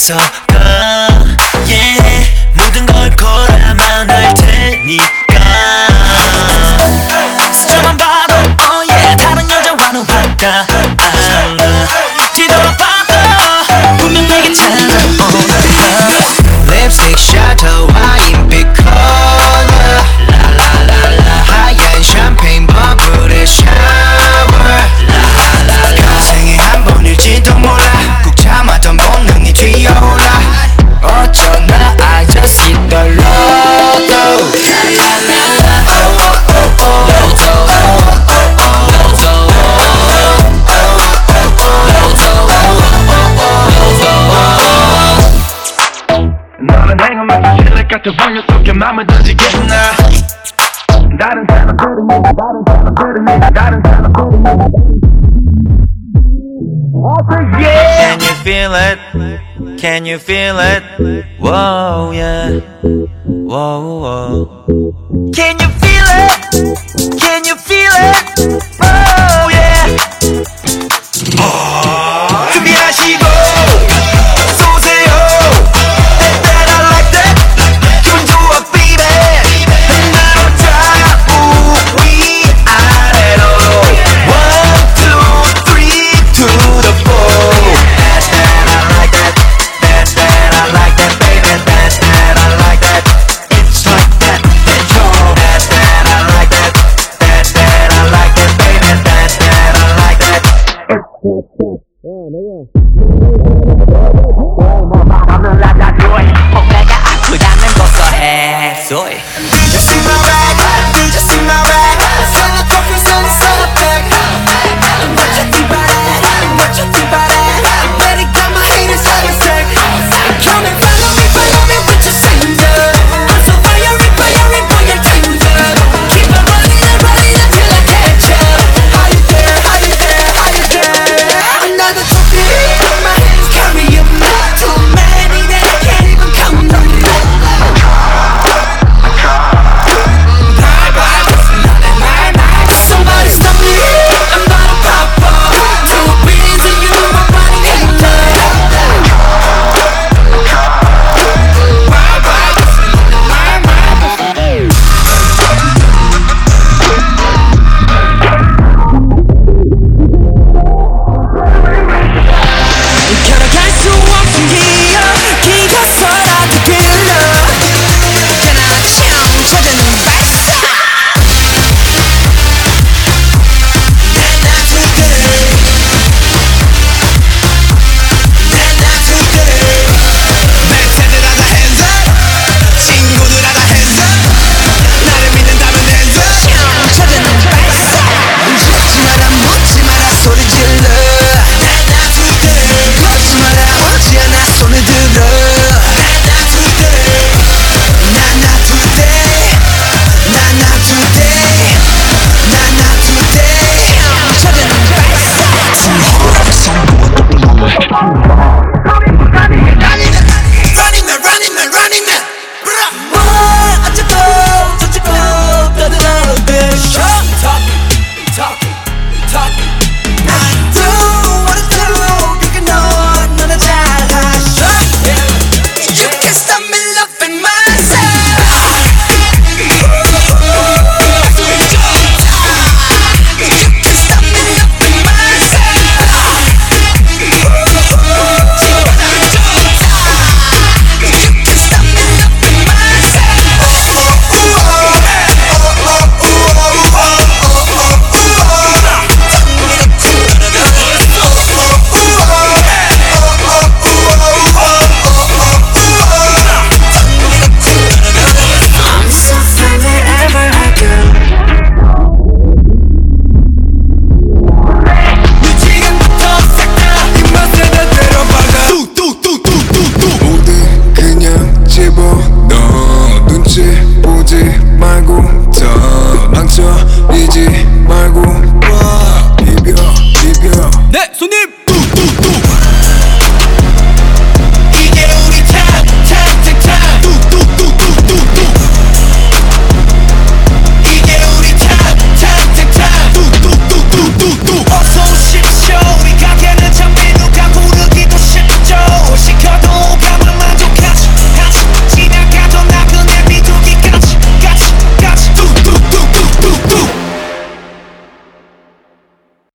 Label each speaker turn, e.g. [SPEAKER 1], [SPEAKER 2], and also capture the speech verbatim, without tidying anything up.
[SPEAKER 1] 가 yeah. 모든 걸 걸어만 할 테니까 스쳐만 봐도 oh yeah. 다른 여자와는 화가 안 나 뒤돌아봐도 분명 내게 찾아온다
[SPEAKER 2] 립스틱 셔터 와인 빛 컬러 라라라라 하얀 샴페인 버블에 샤워 라라라라 평생에 한 번일지도 몰라 꾹 참았던 본능이 튀어올라 어쩌나 I just hit the lotto 라라라라
[SPEAKER 3] 너는 행운만 실력 같은 환경 속에 맘을 던지겠나 다른 사람들은 다른 사람들은 다른 사람들은
[SPEAKER 1] Can you feel it? Can you feel it? Whoa yeah Whoa whoa Can you feel it? Can you feel it?